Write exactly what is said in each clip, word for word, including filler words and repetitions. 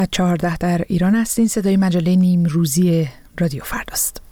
چهارده در ایران هستین. صدای مجله نیم روزی رادیو فرداست.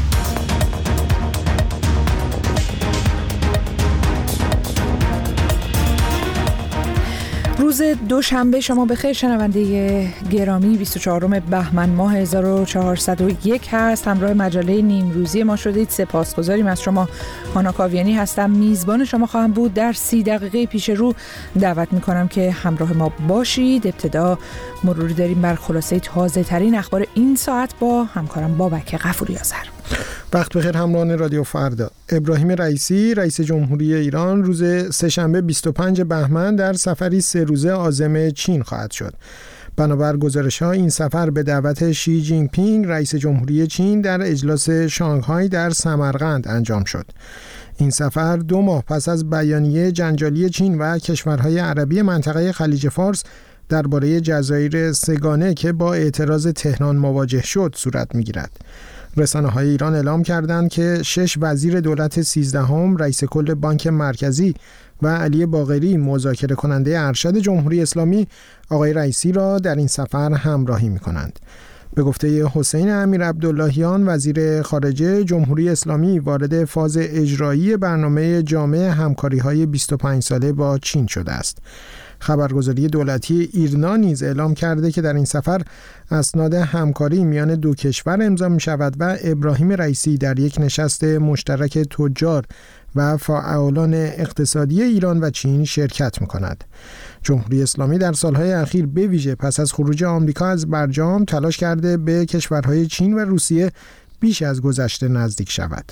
روز دوشنبه شما بخیر. شنونده گرامی، بیست و چهارم بهمن ماه هزار و چهارصد و یک هست. همراه مجله نیم روزی ما شدید. سپاسگزاریم از شما. هانا کاویانی هستم، میزبان شما خواهم بود. در سی دقیقه پیش رو دعوت میکنم که همراه ما باشید. ابتدا مروری داریم بر خلاصه تازه ترین اخبار این ساعت با همکارم بابک غفوری آذر. وقت بخیر همراهان رادیو فردا. ابراهیم رئیسی رئیس جمهوری ایران روز سه‌شنبه بیست و پنجم بهمن در سفری سه روزه عازم چین خواهد شد. بنابر گزارش‌ها این سفر به دعوت شی جین پینگ رئیس جمهوری چین در اجلاس شانگهای در سمرقند انجام شد. این سفر دو ماه پس از بیانیه جنجالی چین و کشورهای عربی منطقه خلیج فارس درباره جزایر سگانه که با اعتراض تهران مواجه شد صورت می‌گیرد. رسانه‌های ایران اعلام کردند که شش وزیر دولت سیزدهم، رئیس کل بانک مرکزی و علی باقری مذاکره کننده ارشد جمهوری اسلامی آقای رئیسی را در این سفر همراهی می‌کنند. به گفته حسین امیر عبداللهیان وزیر خارجه، جمهوری اسلامی وارد فاز اجرایی برنامه جامع همکاری‌های بیست و پنج ساله با چین شده است. خبرگزاری دولتی ایرنا نیز اعلام کرده که در این سفر اسناد همکاری میان دو کشور امضا می شود و ابراهیم رئیسی در یک نشست مشترک تجار و فعالان اقتصادی ایران و چین شرکت می کند. جمهوری اسلامی در سالهای اخیر به ویژه پس از خروج آمریکا از برجام تلاش کرده به کشورهای چین و روسیه بیش از گذشته نزدیک شود.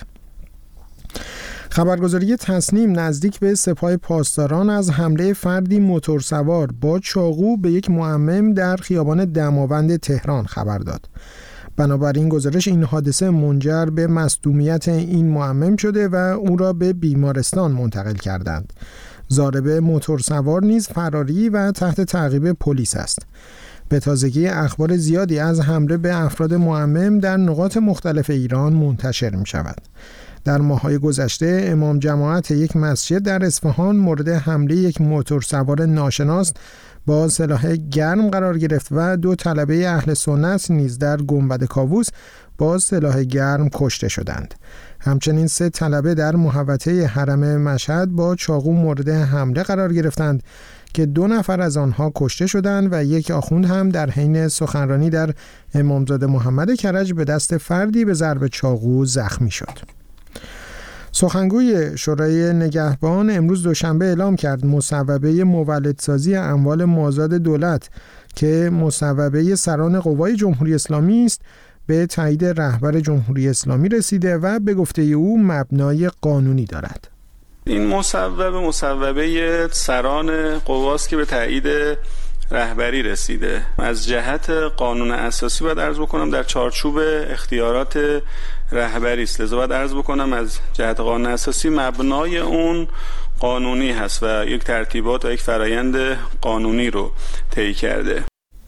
خبرگزاری تصنیم نزدیک به سپاه پاسداران از حمله فردی موتورسوار با چاقو به یک معمم در خیابان دماوند تهران خبر داد. بنابراین گزارش این حادثه منجر به مصدومیت این معمم شده و او را به بیمارستان منتقل کردند. ضارب موتورسوار نیز فراری و تحت تعقیب پلیس است. به تازگی اخبار زیادی از حمله به افراد معمم در نقاط مختلف ایران منتشر می شود. در ماه‌های گذشته امام جماعت یک مسجد در اصفهان مورد حمله یک موتورسوار ناشناس با سلاح گرم قرار گرفت و دو طلبه اهل سنت نیز در گنبد کاووس با سلاح گرم کشته شدند. همچنین سه طلبه در محوطه حرم مشهد با چاقو مورد حمله قرار گرفتند که دو نفر از آنها کشته شدند و یک آخوند هم در حین سخنرانی در امامزاده محمد کرج به دست فردی به ضرب چاقو زخمی شد. سخنگوی شورای نگهبان امروز دوشنبه اعلام کرد مصوبه مولدسازی اموال مازاد دولت که مصوبه سران قوای جمهوری اسلامی است به تایید رهبر جمهوری اسلامی رسیده و به گفته او مبنای قانونی دارد. این مصوبه مصوبه سران قواست که به تایید رهبری رسیده. از جهت قانون اساسی باید عرض بکنم در چارچوب اختیارات رهبری است. لذا باید عرض بکنم از جهت قانون اساسی مبنای اون قانونی هست و یک ترتیبات و یک فرایند قانونی رو طی کرده.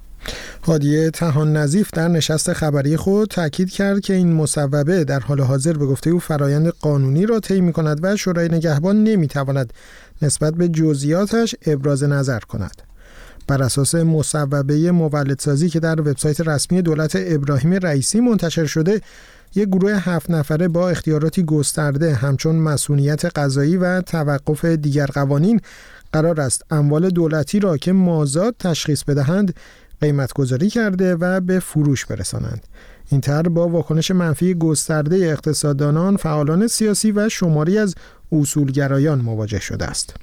هادیه طحان نظیف در نشست خبری خود تاکید کرد که این مصوبه در حال حاضر به گفته او فرایند قانونی را طی می‌کند و شورای نگهبان نمی‌تواند نسبت به جزئیاتش ابراز نظر کند. بر اساس مصوبه مولدسازی که در وبسایت رسمی دولت ابراهیم رئیسی منتشر شده، یک گروه هفت نفره با اختیاراتی گسترده همچون مسئولیت قضایی و توقف دیگر قوانین قرار است اموال دولتی را که مازاد تشخیص بدهند قیمت گذاری کرده و به فروش برسانند. این طرح با واکنش منفی گسترده اقتصاددانان، فعالان سیاسی و شماری از اصولگرایان مواجه شده است.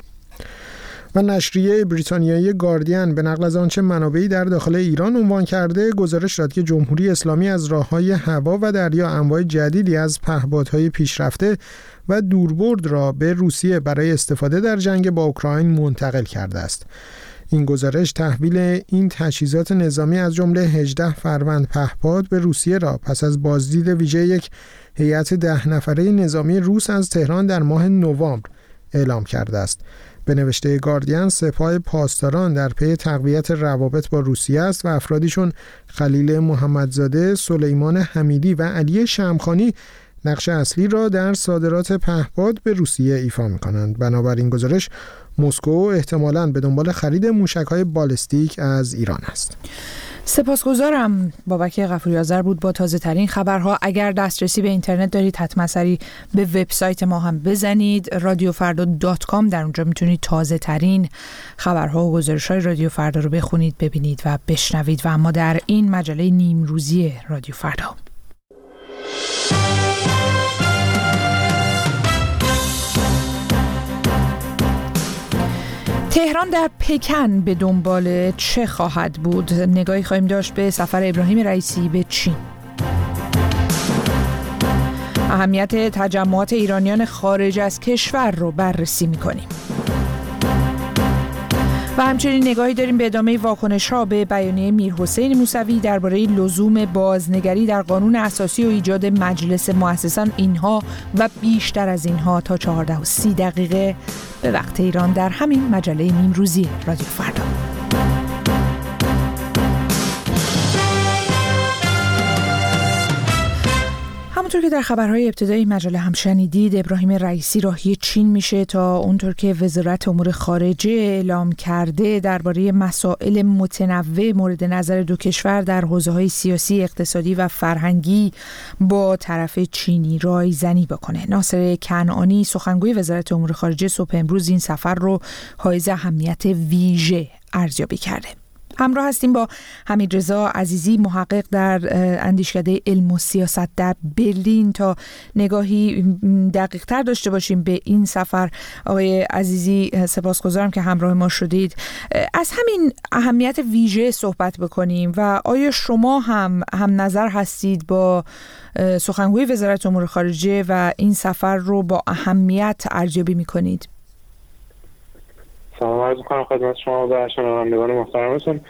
و نشریه بریتانیایی گاردین به نقل از آنچه منابعی در داخل ایران عنوان کرده گزارش داد که جمهوری اسلامی از راه‌های هوا و دریا انواع جدیدی از پهپادهای پیشرفته و دوربرد را به روسیه برای استفاده در جنگ با اوکراین منتقل کرده است. این گزارش تحویل این تجهیزات نظامی از جمله هجده فروند پهپاد به روسیه را پس از بازدید ویژه یک هیئت ده نفره نظامی روس از تهران در ماه نوامبر اعلام کرده است. به نوشته گاردین، سپاه پاسداران در پی تقویت روابط با روسیه است و افرادیشون خلیل محمدزاده، سلیمان حمیدی و علی شمخانی نقش اصلی را در صادرات پهپاد به روسیه ایفا می‌کنند. بنابراین گزارش مسکو احتمالاً به دنبال خرید موشک‌های بالستیک از ایران است. سپاسگزارم. بابک غفوری آذر بود با تازه ترین خبرها. اگر دسترسی به اینترنت دارید حتما سری به وبسایت ما هم بزنید رادیو فردا دات کام. در اونجا میتونید تازه ترین خبرها و گزارش‌های رادیو فردا رو بخونید، ببینید و بشنوید. و اما در این مجله نیمروزی رادیو فردا، تهران در پکن به دنبال چه خواهد بود؟ نگاهی خواهیم داشت به سفر ابراهیم رئیسی به چین. اهمیت تجمعات ایرانیان خارج از کشور رو بررسی می‌کنیم. و همچنین نگاهی داریم به ادامه واکنش‌ها به بیانیه میرحسین موسوی درباره لزوم بازنگری در قانون اساسی و ایجاد مجلس مؤسسان. اینها و بیشتر از اینها تا چهارده و سی دقیقه به وقت ایران در همین مجله نیمروزی رادیو فردا. همونطور که در خبرهای ابتدایی مجله هم شنیدید، ابراهیم رئیسی راهی چین میشه تا اونطور که وزارت امور خارجه اعلام کرده درباره مسائل متنوع مورد نظر دو کشور در حوزه‌های سیاسی، اقتصادی و فرهنگی با طرف چینی رایزنی بکنه. ناصر کنعانی سخنگوی وزارت امور خارجه صبح امروز این سفر رو حائز اهمیت ویژه ارزیابی کرده. همراه هستیم با حمیدرضا عزیزی، محقق در اندیشکده علم و سیاست در برلین، تا نگاهی دقیق تر داشته باشیم به این سفر. آقای عزیزی سپاسگزارم که همراه ما شدید. از همین اهمیت ویژه صحبت بکنیم و آیا شما هم هم نظر هستید با سخنگوی وزارت امور خارجه و این سفر رو با اهمیت ارزیابی می‌کنید؟ سلام عرض می‌کنم خدمت شما و شنوندگان محترمتون.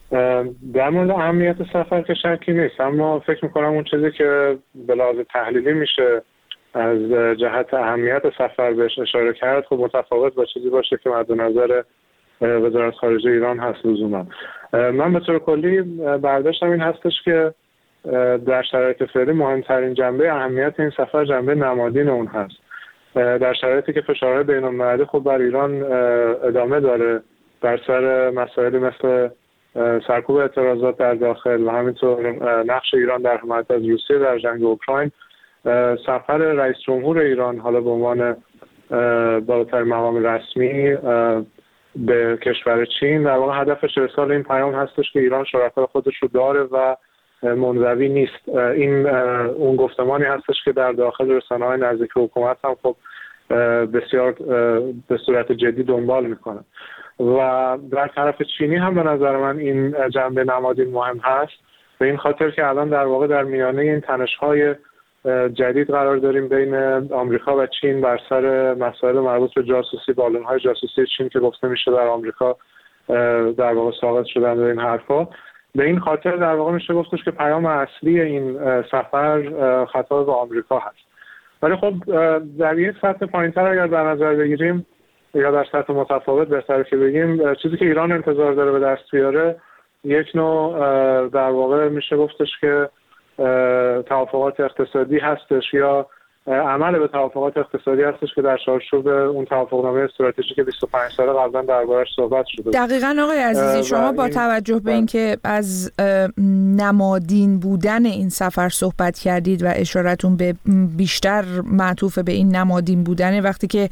در مورد اهمیت سفر که شکی نیست، اما فکر می‌کنم اون چیزی که به لحاظ تحلیلی میشه از جهت اهمیت سفر بهش اشاره کرد خب متفاوت با چیزی باشه که مد نظر وزارت خارجه ایران هست لزوما. من به طور کلی برداشتم این هستش که در شرایط فعلی مهمترین جنبه اهمیت این سفر جنبه نمادین اون هست. در شرایطی که فشارهای بین‌المللی خب بر ایران ادامه داره در سر مسائلی مثل سرکوب اعتراضات در داخل و همینطور نقش ایران در حمایت از روسیه در جنگ اوکراین، سفر رئیس جمهور ایران حالا به عنوان بالاترین مقام رسمی به کشور چین در واقع هدفش ارسال این پیام هستش که ایران شرکای خودش رو داره و منزوی نیست. این اون گفتمانی هستش که در داخل رسانه‌های نزدیک حکومت هم خب بسیار به صورت جدی دنبال میکنه و در طرف چینی هم به نظر من این جنبه نمادین مهم هست، به این خاطر که الان در واقع در میانه این تنش‌های جدید قرار داریم بین آمریکا و چین بر سر مسائل مربوط به جاسوسی، بالون‌های جاسوسی چین که گفته میشه در آمریکا در واقع ساقط شدن به این حرفا. به این خاطر در واقع میشه گفتش که پیام اصلی این سفر خطاب به آمریکا هست. ولی خب در یک سطح پایین‌تر اگر در نظر بگیریم یا در سطح متفاوت بهتره که بگیم، چیزی که ایران انتظار داره به دست بیاره یک نوع در واقع میشه گفتش که توافقات اقتصادی هستش یا عمل به توافقات اقتصادی هستش که در چارچوب اون توافقنامه استراتژیک بیست و پنج ساله قبلا دربارش صحبت شده. دقیقاً آقای عزیزی، شما با توجه به اینکه از نمادین بودن این سفر صحبت کردید و اشارتون به بیشتر معطوف به این نمادین بودن، وقتی که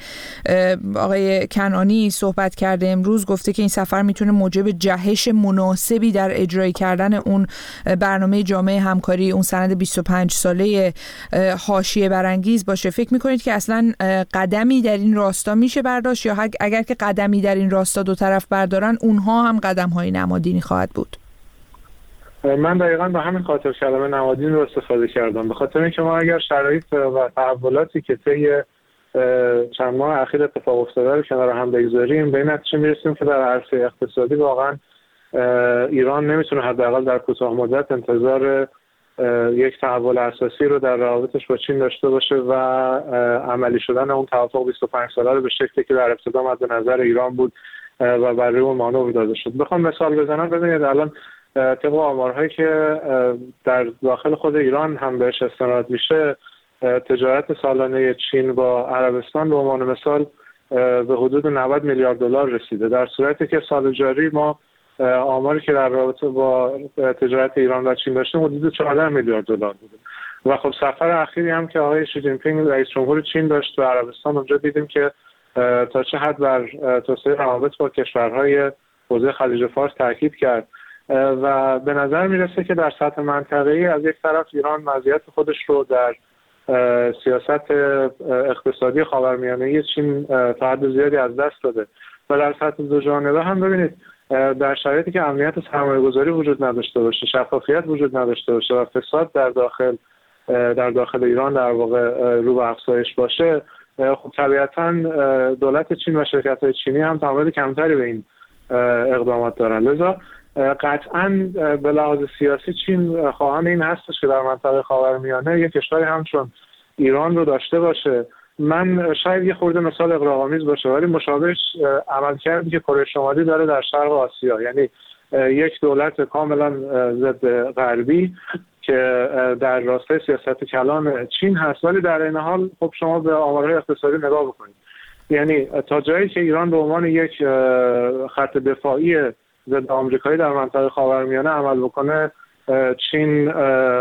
آقای کنعانی صحبت کرده امروز گفته که این سفر میتونه موجب جهش مناسبی در اجرای کردن اون برنامه جامعه همکاری، اون سند بیست و پنج ساله حاشیه برانگیز باشه، فکر میکنید که اصلا قدمی در این راستا میشه برداشت یا اگر که قدمی در این راستا دو طرف بردارن اونها هم قدم های نمادینی خواهد بود؟ من دقیقاً به همین خاطر کلمه نمادین رو استفاده کردم، به خاطر اینکه ما اگر شرایط و تحولاتی که طی چند ماه اخیر اتفاق افتاده رو کنار هم بگذاریم به این نتیجه میرسیم که در عرصه اقتصادی واقعا ایران نمیتونه حداقل در کوتاه مدت انتظار یک تحول اساسی رو در روابطش با چین داشته باشه و عملی شدن اون توافق بیست و پنج ساله رو به شکلی که در ابتدا مد نظر ایران بود و بر روی اون مانور داده شد. بخوام مثال بزنم، ببینید الان طبق آمارهایی که در داخل خود ایران هم بهش استناد میشه، تجارت سالانه چین با عربستان به عنوان مثال به حدود نود میلیارد دلار رسیده، در صورتی که سال جاری ما آماری که در رابطه با تجارت ایران و چین داشتیم حدود چهارده میلیارد دلار بوده و خب سفر اخیری هم که آقای شی جین پینگ رئیس جمهور چین داشت به عربستان، اونجا دیدیم که تا چه حد بر توسعه روابط با کشورهای حوزه خلیج فارس تاکید کرد و به نظر میرسه که در سطح منطقه‌ای از یک طرف ایران مزیت خودش رو در سیاست اقتصادی خاورمیانه چین تا حد زیادی از دست داده و در سطح دو جانبه هم ببینید در شرایطی که امنیت سرمایه‌گذاری وجود نداشته باشه، شفافیت وجود نداشته باشه و فساد در داخل در داخل ایران در واقع رو به افزایش باشه، خب طبیعتاً دولت چین و شرکت‌های چینی هم تعامل کمتری به این اقدامات دارن. لذا قطعاً به لحاظ سیاسی چین خواهان این هستش که در منطقه خاورمیانه یک کشوری همچون ایران رو داشته باشه. من شاید یه خورده مثال اغراق‌آمیز باشه ولی مشابهش عملکردی که کره شمالی داره در شرق آسیا، یعنی یک دولت کاملا ضد غربی که در راستای سیاست کلان چین هست، ولی در این حال خب شما به آمارهای اقتصادی نگاه بکنید، یعنی تا جایی که ایران به عنوان یک خط دفاعی ضد آمریکایی در منطقه خاورمیانه عمل بکنه، چین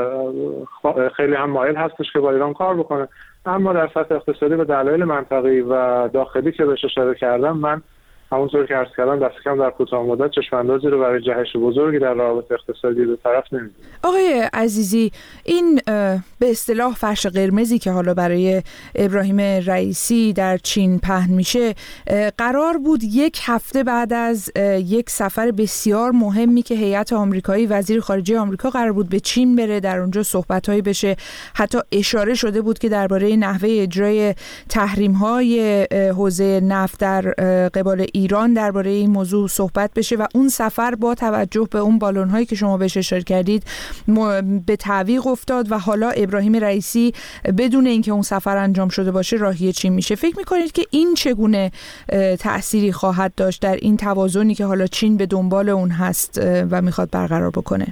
خیلی هم مایل هستش که با ایران کار بکنه، اما در سطح اقتصادی به دلایل منطقی و داخلی که بهش اشاره کردم، من همونطور که عرض کردم دست کم در کوتاه مدت چشم‌اندازی رو برای جهش بزرگی در روابط اقتصادی به طرف نمی‌دیم. آقای عزیزی، این به اصطلاح فرش قرمزی که حالا برای ابراهیم رئیسی در چین پهن میشه، قرار بود یک هفته بعد از یک سفر بسیار مهمی که هیئت آمریکایی، وزیر خارجه آمریکا قرار بود به چین بره، در اونجا صحبت‌هایی بشه، حتی اشاره شده بود که درباره نحوه اجرای تحریم‌های حوزه نفت در قبال ایران درباره این موضوع صحبت بشه و اون سفر با توجه به اون بالون‌هایی که شما بهش اشاره کردید به تعویق افتاد و حالا ابراهیم رئیسی بدون اینکه اون سفر انجام شده باشه راهی چین میشه. فکر می‌کنید که این چگونه تأثیری خواهد داشت در این توازنی که حالا چین به دنبال اون هست و میخواد برقرار بکنه؟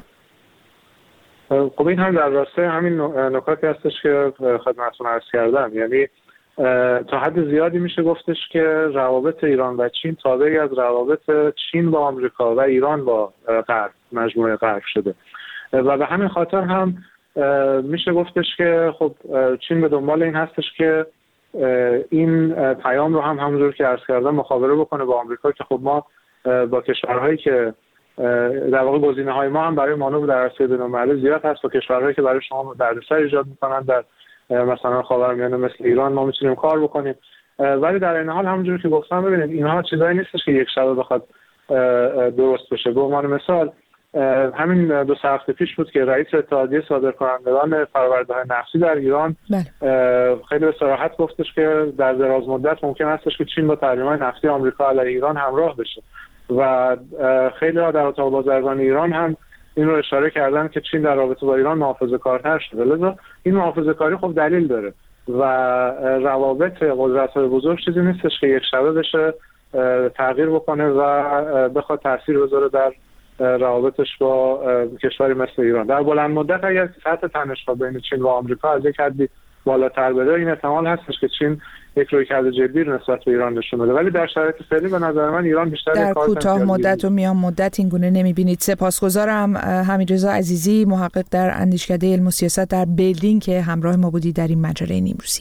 خب این هم در راستای همین نکاتی هستش که خدمتتون عرض کردم، یعنی تا حد زیادی میشه گفتش که روابط ایران و چین تابعی از روابط چین با آمریکا و ایران با غرب، مجموعه غرب شده و به همین خاطر هم میشه گفتش که خب چین به دنبال این هستش که این پیام رو هم همونجور که عرض کردم مخابره بکنه با آمریکا که خب ما با کشورهایی که در واقع گزینه‌های ما هم برای مانور در عرصه بین‌المللی زیاد هست و کشورهایی که برای شما دردسر ایجاد می‌کنن در مثلا خاورمیانه مثل ایران ما میتونیم کار بکنیم، ولی در این حال همونجوری که گفتم ببینید اینها چیزایی نیستش که یک شبه بخواد درست بشه. به عنوان مثال همین دو سه هفته پیش بود که رئیس اتحادیه صادرکنندگان فرآورده‌های نفتی در ایران خیلی به صراحت گفتش که در دراز مدت ممکن هستش که چین با تحریم‌های نفتی آمریکا علیه ایران همراه بشه و خیلی ها در اتاق بازرگانی ایران هم این رو اشاره کردن که چین در رابطه با ایران محافظه‌کارتر شده. لذا این محافظه‌کاری خب دلیل داره و روابط قدرت‌های بزرگ چیزی نیستش که یک شبه بشه تغییر بکنه و بخواد تاثیر بذاره در روابطش با کشوری مثل ایران. در بلند مدت اگر سطح تنش‌ها بین چین و آمریکا از یک حدی بالاتر بره، این احتمال هستش که چین یک رویکرد جدی نسبت به ایران نشون بده، ولی در شرایط فعلی به نظر من ایران بیشتر در کوتاه مدت و میان مدت این گونه نمی‌بینید. سپاسگزارم حمیدرضا عزیزی، محقق در اندیشکده علم و سیاست در برلین که همراه ما بودید در این مجله نیمروزی.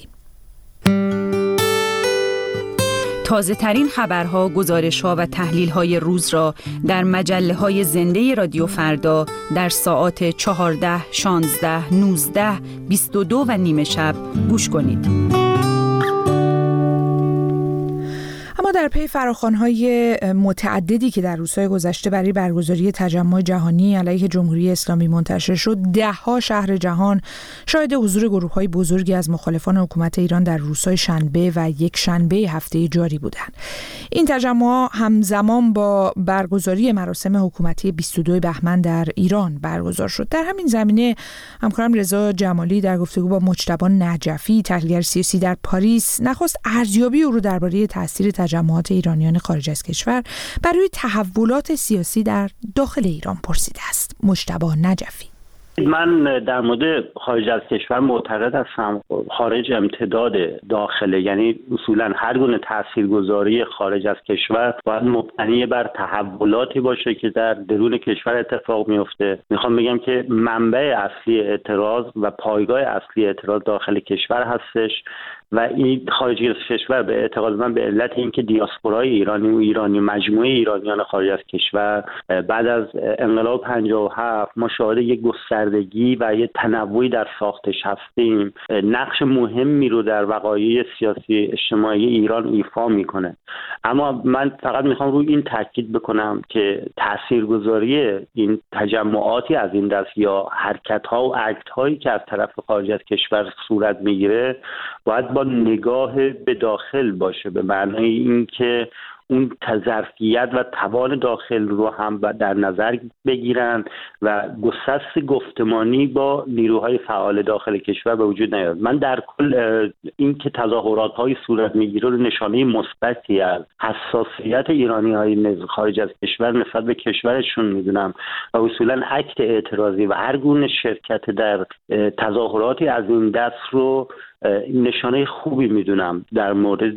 تازه ترین خبرها، گزارش‌ها و تحلیل‌های روز را در مجله‌های زنده رادیو فردا در ساعات چهارده، شانزده، نوزده، بیست و دو و نیمه شب گوش کنید. اما در پی فراخوان‌های متعددی که در روزهای گذشته برای برگزاری تجمع جهانی علیه جمهوری اسلامی منتشر شد، ده‌ها شهر جهان شاهد حضور گروه‌های بزرگی از مخالفان حکومت ایران در روزهای شنبه و یک شنبه هفته جاری بودند. این تجمع همزمان با برگزاری مراسم حکومتی بیست و دو بهمن در ایران برگزار شد. در همین زمینه همکارم رضا جمالی در گفتگو با مجتبی نجفی، تحلیلگر سیاسی در پاریس، نخست ارزیابی او رو درباره تاثیر تجمعات ایرانیان خارج از کشور برای تحولات سیاسی در داخل ایران پرسیده است. مجتبی نجفی: من در مورد خارج از کشور معتقد هستم خارج امتداد داخله، یعنی اصولا هر گونه تاثیرگذاری خارج از کشور باید مبتنی بر تحولاتی باشه که در درون کشور اتفاق میفته. میخوام بگم که منبع اصلی اعتراض و پایگاه اصلی اعتراض داخل کشور هستش و این خارج از کشور به اعتقاد من به علت اینکه دیاسپورای ایرانی و ایرانی مجموعه ایرانیان خارج از کشور بعد از انقلاب پنجاه و هفت ما شاهد یک گستردگی و یک تنوعی در ساختش هستیم، نقش مهمی رو در وقایع سیاسی اجتماعی ایران ایفا میکنه. اما من فقط میخوام روی این تاکید بکنم که تاثیرگذاری این تجمعاتی از این دست یا حرکت‌ها و اکت‌هایی که از طرف خارج از کشور صورت میگیره باید با نگاه به داخل باشه، به معنای اینکه اون ظرفیت و توان داخل رو هم در نظر بگیرن و گسست گفتمانی با نیروهای فعال داخل کشور به وجود نیاد. من در کل این که تظاهرات‌های صورت میگیره رو نشانه مثبتی از حساسیت ایرانی‌های خارج از کشور نسبت به کشورشون میدونم و اصولا اکت اعتراضی و هر گونه شرکت در تظاهراتی از این دست رو نشانه خوبی میدونم در مورد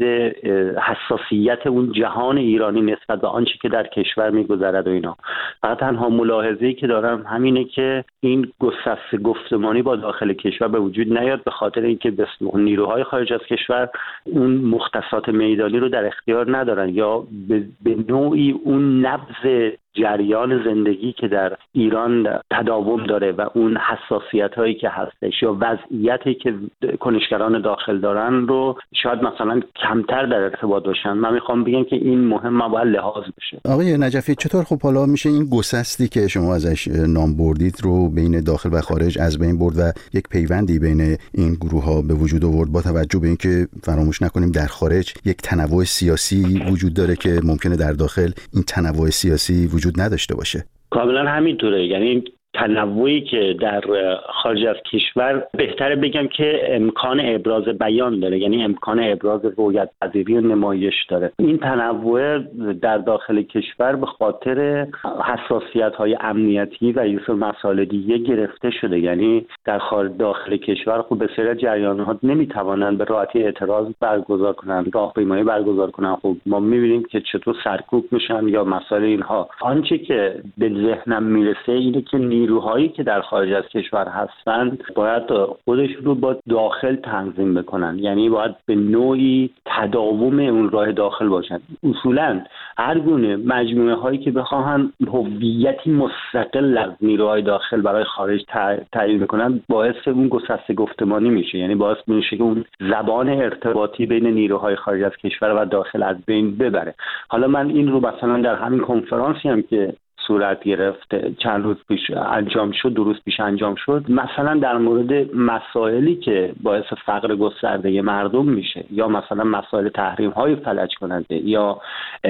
حساسیت اون جهان ایرانی نسبت به آنچه که در کشور میگذرد و اینا. فقط تنها ملاحظه‌ای که دارم همینه که این گسست گفتمانی با داخل کشور به وجود نیاد، به خاطر اینکه نیروهای خارج از کشور اون مختصات میدانی رو در اختیار ندارن یا به نوعی اون نبض جریان زندگی که در ایران تداوم داره و اون حساسیت هایی که هستش یا وضعیتی که کنشگران داخل دارن رو شاید مثلا کمتر در ارتباط باشن. من میخوام بگم که این مهم باید لحاظ بشه. آقای نجفی چطور خب حالا میشه این گسستی که شما ازش نام بردید رو بین داخل و خارج از بین برد و یک پیوندی بین این گروه ها به وجود آورد، با توجه به اینکه فراموش نکنیم در خارج یک تنوع سیاسی وجود داره که ممکنه در داخل این تنوع سیاسی وجود نداشته باشه؟ کاملا همینطوره. یعنی تنوعی که در خارج از کشور بهتره بگم که امکان ابراز بیان داره، یعنی امکان ابراز رویت پذیری و نمایش داره. این تنوع در داخل کشور به خاطر حساسیت‌های امنیتی و یه سری مسائل دیگه گرفته شده. یعنی در خارج داخل کشور خب بسیار جریان‌ها نمی‌توانند به راحتی اعتراض برگزار کنند، راهپیمایی برگزار کنند. خب ما می‌بینیم که چطور سرکوب میشن یا مسائل اینها. آنچه که به ذهنم میرسه اینه که نیروهایی که در خارج از کشور هستند باید خودشون رو با داخل تنظیم بکنن، یعنی باید به نوعی تداوم اون راه داخل باشن. اصولا هر گونه مجموعه هایی که بخواهن هویتی مستقل از نیروهای داخل برای خارج تعیین بکنن باعث اون گسست گفتمانی میشه، یعنی باعث میشه که اون زبان ارتباطی بین نیروهای خارج از کشور و داخل از بین ببره. حالا من این رو مثلا در همین کنفرانسی هم که صورت گرفت چند روز پیش انجام شد، دو روز پیش انجام شد، مثلا در مورد مسائلی که باعث فقر گسترده مردم میشه یا مثلا مسائل تحریم های فلج کننده یا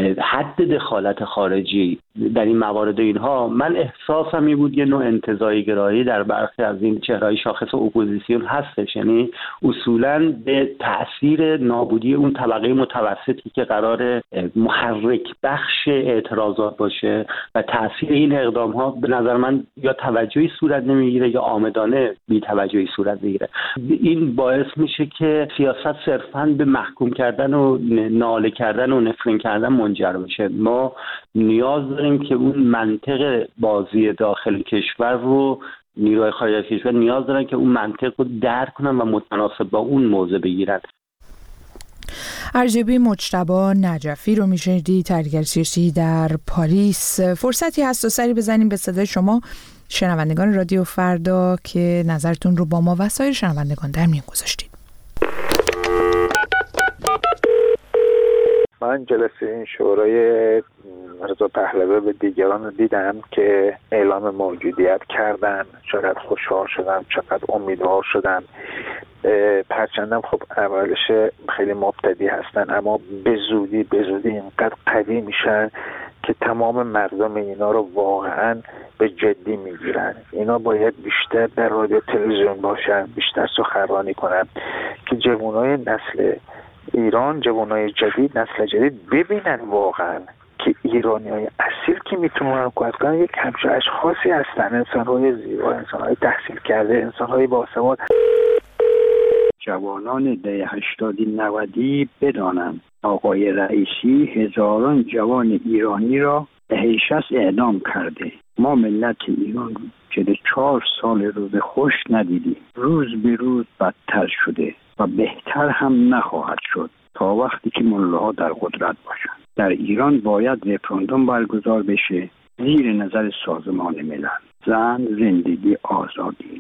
حد دخالت خارجی در این موارد اینها، من احساسم این بود یه نوع انتزاعی گرایی در برخی از این چهرهای شاخص اپوزیسیون هستش، یعنی اصولا به تاثیر نابودی اون طبقه متوسطی که قرار محرک بخش اعتراضات باشه و تأثیر این اقدام ها به نظر من یا توجهی صورت نمیگیره یا عامدانه بی توجهی صورت میگیره. این باعث میشه که سیاست صرفاً به محکوم کردن و ناله کردن و نفرین کردن منجر بشه. ما نیاز داریم که اون منطق بازی داخل کشور رو نیروهای خارج از کشور نیاز دارن که اون منطق رو درک کنن و متناسب با اون موضع بگیرن. ارجبی مجتبی نجفی رو میشنیدی، تحلیلگر سیاسی در پاریس. فرصتی هست و سری بزنیم به صدای شما شنوندگان رادیو فردا که نظرتون رو با ما و سایر شنوندگان در میون گذاشتید. من جلسه این شورای رضا پهلوی به دیگران رو دیدم که اعلام موجودیت کردن، چقدر خوشحال شدم، چقدر امیدوار شدم. پرچندم خب اولش خیلی مبتدی هستن اما به زودی به زودی اینقدر قوی میشن که تمام مردم اینا رو واقعا به جدی میگیرن. اینا باید بیشتر در رادیو تلویزیون باشن، بیشتر سخنرانی کنن که جوانای نسل ایران، جوانای جدید، نسل جدید ببینن واقعا که ایرانی‌های اصیل که میتونن حکومت کنن یک همچون اشخاصی هستن، انسان‌های زیبا، انسان‌های تحصیل کرده، انسان‌های باسواد. جوانان دهه هشتادی نودی بدانند آقای رئیسی هزاران جوان ایرانی را به هیشت اعدام کرده. ما ملت ایران چهل و چهار سال رو به خوش ندیدیم. روز به روز بدتر شده و بهتر هم نخواهد شد تا وقتی که ملاها در قدرت باشند. در ایران باید رفراندوم برگزار بشه زیر نظر سازمان ملل. زن، زندگی، آزادی.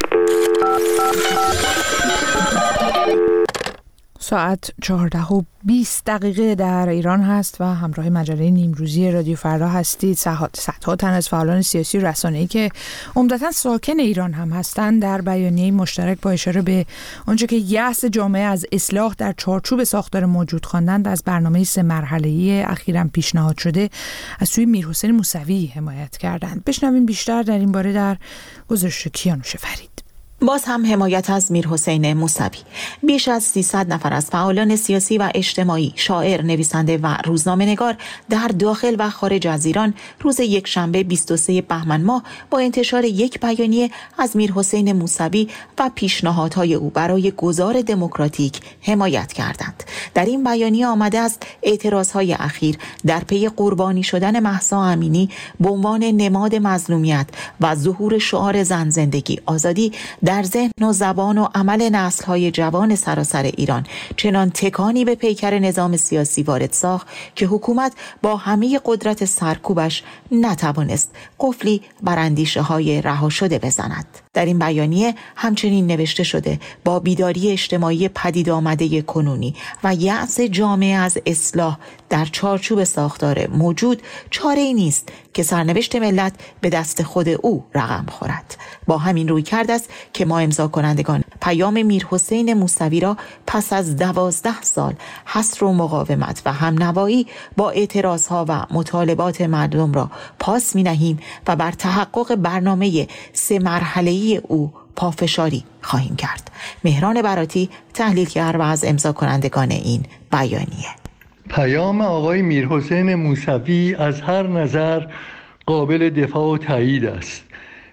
ساعت چهارده و بیست دقیقه در ایران هست و همراه مجله نیمروزی رادیو فردا هستید. صدها تن از فعالان سیاسی و رسانه‌ای که عمدتاً ساکن ایران هم هستند در بیانیه مشترک با اشاره به آنچه که یأس جامعه از اصلاح در چارچوب ساختار موجود خواندند از برنامه سه مرحله‌ای اخیراً پیشنهاد شده از سوی میرحسین موسوی حمایت کردند. بشنویم بیشتر در این باره در گزارش کیانوش فرید. باز هم حمایت از میرحسین موسوی. بیش از سیصد نفر از فعالان سیاسی و اجتماعی، شاعر، نویسنده و روزنامه‌نگار در داخل و خارج از ایران روز یکشنبه بیست و سوم بهمن ماه با انتشار یک بیانیه از میرحسین موسوی و پیشنهادهای او برای گذار دموکراتیک حمایت کردند. در این بیانیه آمده است اعتراضهای اخیر در پی قربانی شدن مهسا امینی به عنوان نماد مظلومیت و ظهور شعار زن، زندگی، آزادی در ذهن و زبان و عمل نسل‌های جوان سراسر ایران چنان تکانی به پیکر نظام سیاسی وارد ساخت که حکومت با همه قدرت سرکوبش نتوانست قفلی بر اندیشه‌های رها شده بزند. در این بیانیه همچنین نوشته شده با بیداری اجتماعی پدید آمده کنونی و یأس جامعه از اصلاح در چارچوب ساختار موجود چاره‌ای نیست که سرنوشت ملت به دست خود او رقم خورد. با همین روی کرده است که ما امضا کنندگان پیام میرحسین موسوی را پس از دوازده سال حصر و مقاومت و همنوایی با اعتراضها و مطالبات مردم را پاس می نهیم و بر تحقق برنامه سه مرحله‌ای او پافشاری خواهیم کرد. مهران براتی، تحلیلگر و از امضا کنندگان این بیانیه. پیام آقای میرحسین موسوی از هر نظر قابل دفاع و تایید است.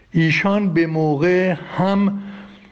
ایشان به موقع هم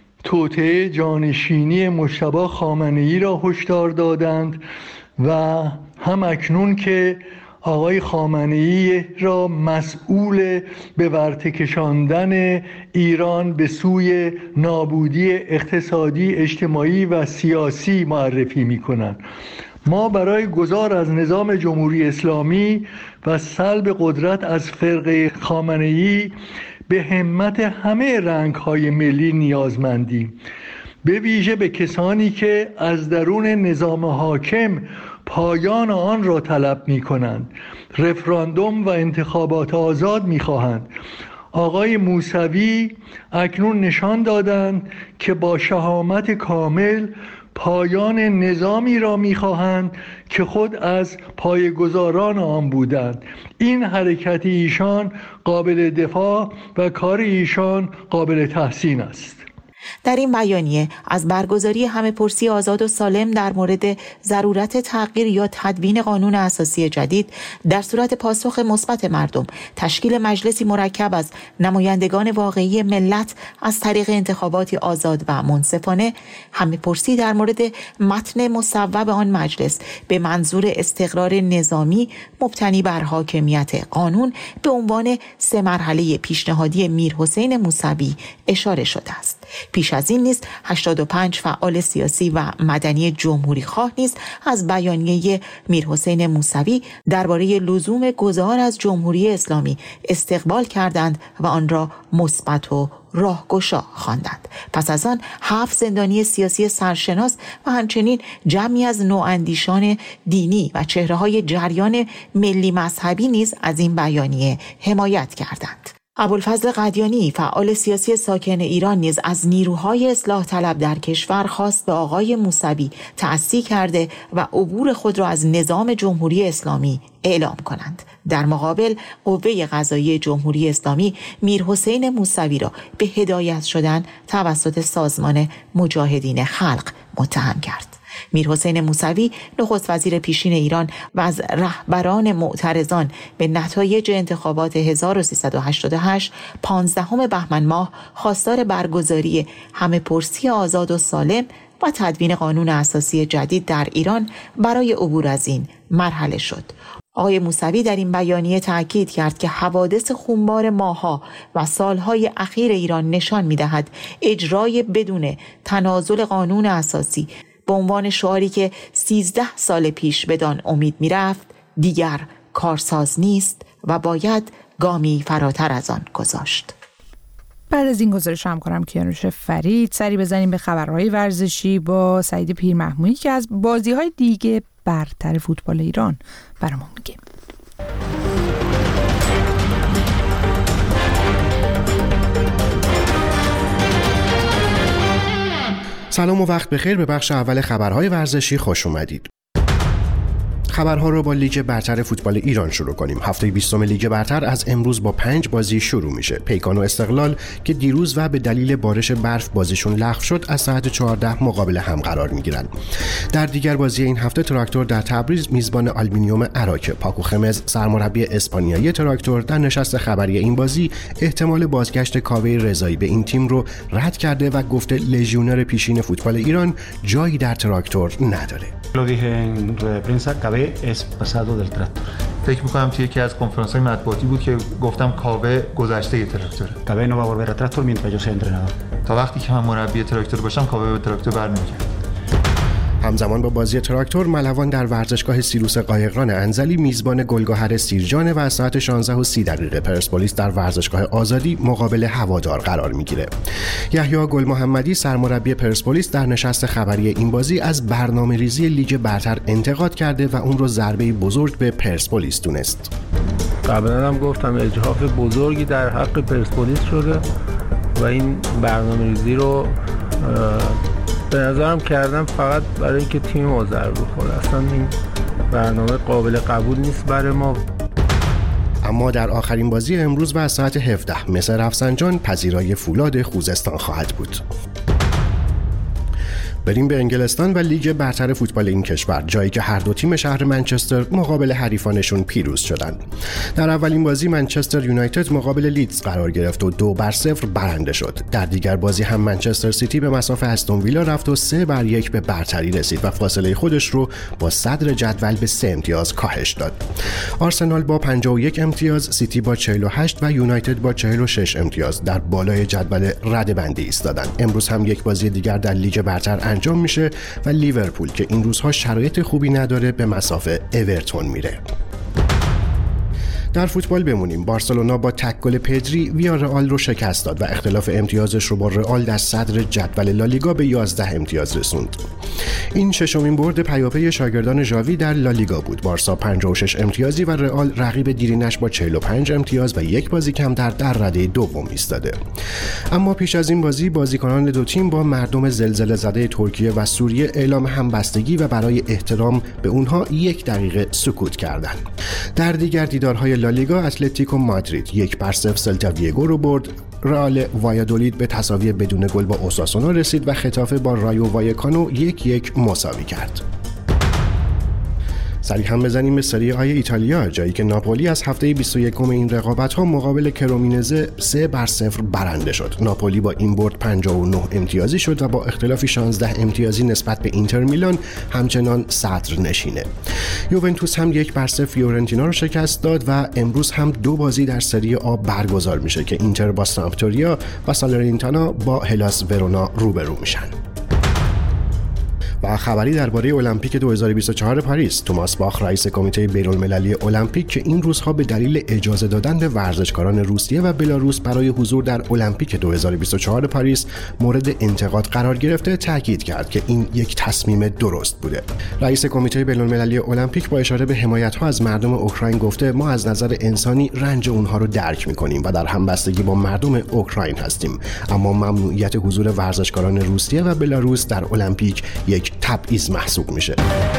توطئه جانشینی مجتبی خامنه‌ای را هشدار دادند و هم اکنون که آقای خامنه‌ای را مسئول به ورطه کشاندن ایران به سوی نابودی اقتصادی، اجتماعی و سیاسی معرفی می‌کنند. ما برای گذار از نظام جمهوری اسلامی و سلب قدرت از فرقه خامنه‌ای به همت همه رنگ‌های ملی نیازمندیم، به ویژه به کسانی که از درون نظام حاکم پایان آن را طلب می‌کنند، رفراندوم و انتخابات آزاد می‌خواهند. آقای موسوی اکنون نشان دادند که با شهامت کامل پایان نظامی را می‌خواهند که خود از پایه‌گذاران آن بودند. این حرکت ایشان قابل دفاع و کار ایشان قابل تحسین است. در این بیانیه از برگزاری همه پرسی آزاد و سالم در مورد ضرورت تغییر یا تدوین قانون اساسی جدید در صورت پاسخ مثبت مردم، تشکیل مجلسی مرکب از نمایندگان واقعی ملت از طریق انتخاباتی آزاد و منصفانه، همه پرسی در مورد متن مصوب آن مجلس به منظور استقرار نظامی مبتنی بر حاکمیت قانون به عنوان سه مرحله پیشنهادی میرحسین موسوی اشاره شده است. پیش از این نیز هشتاد و پنج فعال سیاسی و مدنی جمهوری خواه نیز از بیانیه میرحسین موسوی درباره لزوم گذار از جمهوری اسلامی استقبال کردند و آن را مثبت و راهگشا خواندند. پس از آن هفت زندانی سیاسی سرشناس و همچنین جمعی از نواندیشان دینی و چهره‌های جریان ملی مذهبی نیز از این بیانیه حمایت کردند. ابوالفضل قدیانی، فعال سیاسی ساکن ایران، نیز از نیروهای اصلاح طلب در کشور خواست به آقای موسوی تأسی کرده و عبور خود را از نظام جمهوری اسلامی اعلام کنند. در مقابل قوه قضاییه جمهوری اسلامی میرحسین موسوی را به هدایت شدن توسط سازمان مجاهدین خلق متهم کرد. میرحسین موسوی نخست وزیر پیشین ایران و از رهبران معترضان به نتایج انتخابات هزار و سیصد و هشتاد و هشت پانزدهم بهمن ماه خواستار برگزاری همه‌پرسی آزاد و سالم و تدوین قانون اساسی جدید در ایران برای عبور از این مرحله شد. آقای موسوی در این بیانیه تأکید کرد که حوادث خونبار ماه‌ها و سالهای اخیر ایران نشان می‌دهد اجرای بدون تنازل قانون اساسی به عنوان شعاری که سیزده سال پیش بدان امید می‌رفت دیگر کارساز نیست و باید گامی فراتر از آن گذاشت. بعد از این گزارش هم کنم کیانوش فرید سری بزنیم به خبرهای ورزشی با سعید پیرمحمودی که از بازی‌های دیگه برتر فوتبال ایران برامون میگه. سلام و وقت بخیر، به بخش اول خبرهای ورزشی خوش اومدید. خبرها رو با لیگ برتر فوتبال ایران شروع کنیم. هفته بیستم لیگ برتر از امروز با پنج بازی شروع میشه. پیکان و استقلال که دیروز و به دلیل بارش برف بازیشون لغو شد از ساعت چهارده مقابل هم قرار میگیرن. در دیگر بازی این هفته تراکتور در تبریز میزبان آلومینیوم عراق. پاکو خمز سرمربی اسپانیایی تراکتور در نشست خبری این بازی احتمال بازگشت کاوه رضایی به این تیم رو رد کرده و گفته لژیونر پیشین فوتبال ایران جایی در تراکتور نداره. Lo dije en rueda de prensa, Cabe es pasado del tractor. فکر می‌کنم توی یکی از کنفرانس‌های مطبوعاتی بود که گفتم کاوه گذشته تراکتوره. Cabe no va a volver a tractor mientras yo sea entrenador. تا وقتی که من مربی تراکتور باشم کاوه به تراکتور برنمیگرده. همزمان با بازی تراکتور ملوان در ورزشگاه سیروس قایقران انزلی میزبان گلگهر سیرجان و ساعت شانزده و سی دقیقه پرسپولیس در ورزشگاه آزادی مقابل هوادار قرار میگیره. یحیی گل محمدی سرمربی پرسپولیس در نشست خبری این بازی از برنامه‌ریزی لیگ برتر انتقاد کرده و اون رو ضربه بزرگ به پرسپولیس دونست. قبلا هم گفتم اجحاف بزرگی در حق پرسپولیس شده و این برنامه‌ریزی رو به نظرم کردم فقط برای اینکه تیم ما ضرر بخوره. اصلا این برنامه قابل قبول نیست برای ما. اما در آخرین بازی امروز و ساعت هفده مصر رفسنجان پذیرای فولاد خوزستان خواهد بود. بریم به انگلستان و لیگ برتر فوتبال این کشور، جایی که هر دو تیم شهر منچستر مقابل حریفانشون پیروز شدند. در اولین بازی منچستر یونایتد مقابل لیدز قرار گرفت و دو بر صفر برنده شد. در دیگر بازی هم منچستر سیتی به مصاف استون ویلا رفت و سه بر یک به برتری رسید و فاصله خودش رو با صدر جدول به سه امتیاز کاهش داد. آرسنال با پنجاه و یک امتیاز، سیتی با چهل و هشت و یونایتد با چهل و شش امتیاز در بالای جدول رده‌بندی ایستادند. امروز هم یک بازی دیگر در لیگ برتر انجام میشه و لیورپول که این روزها شرایط خوبی نداره به مصاف اورتون میره. در فوتبال بمونیم. بارسلونا با تک گل پدری ویارئال رو شکست داد و اختلاف امتیازش رو با رئال در صدر جدول لالیگا به یازده امتیاز رسوند. این ششمین برد پیاپی شاگردان ژاوی در لالیگا بود. بارسا پنجاه و شش امتیازی و رئال رقیب دیرینش با چهل و پنج امتیاز و یک بازی کمتر در رده دوم ایستاده. اما پیش از این بازی بازیکنان دو تیم با مردم زلزله زده ترکیه و سوریه اعلام همبستگی و برای احترام به اونها یک دقیقه سکوت کردند. در دیگر دیدارهای لالیگا اتلتیکو مادرید یک بر صفر سلتا ویگو رو برد. رئال وایادولید به تساوی بدون گل با اوساسونا رسید و خطافه با رایو وایکانو یک یک مساوی کرد. سریع هم بزنیم به سری آی ایتالیا، جایی که ناپولی از هفته بیست و یکم این رقابت‌ها مقابل کرومینزه سه بر صفر برنده شد. ناپولی با این برد پنجاه و نه امتیازی شد و با اختلافی شانزده امتیازی نسبت به اینتر میلان همچنان صدر نشینه. یوونتوس هم یک بر صفر فیورنتینا رو شکست داد و امروز هم دو بازی در سری آ برگزار میشه که اینتر با سامپدوریا و سالرنیتانا با هلاس ورونا روبرو میشن. و خبری درباره المپیک دو هزار و بیست و چهار پاریس. توماس باخ رئیس کمیته بین‌المللی المپیک که این روزها به دلیل اجازه دادن به ورزشکاران روسیه و بلاروس برای حضور در المپیک دو هزار و بیست و چهار پاریس مورد انتقاد قرار گرفته، تاکید کرد که این یک تصمیم درست بوده. رئیس کمیته بین‌المللی المپیک با اشاره به حمایت‌ها از مردم اوکراین گفته ما از نظر انسانی رنج اونها رو درک می‌کنیم و در همبستگی با مردم اوکراین هستیم، اما ممنوعیت حضور ورزشکاران روسیه و بلاروس در المپیک یک تبعیض محسوب میشه.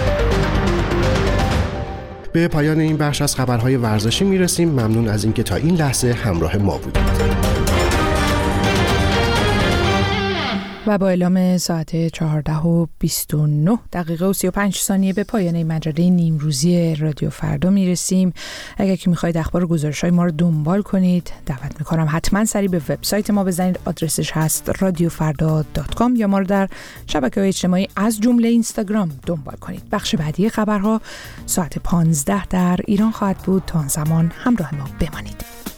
به پایان این بخش از خبرهای ورزشی میرسیم. ممنون از اینکه تا این لحظه همراه ما بودید. و با اعلام ساعت چهارده و بیست و نه دقیقه و سی و پنج ثانیه به پایان مجله نیمروزی رادیو فردا میرسیم. اگر که میخواید اخبار و گزارش‌های ما رو دنبال کنید، دعوت میکنم حتما سریع به وبسایت ما بزنید. آدرسش هست رادیو فردا دات کام یا ما رو در شبکه‌های اجتماعی از جمله اینستاگرام دنبال کنید. بخش بعدی خبرها ساعت پانزده در ایران خواهد بود. تا آن زمان همراه ما بمانید.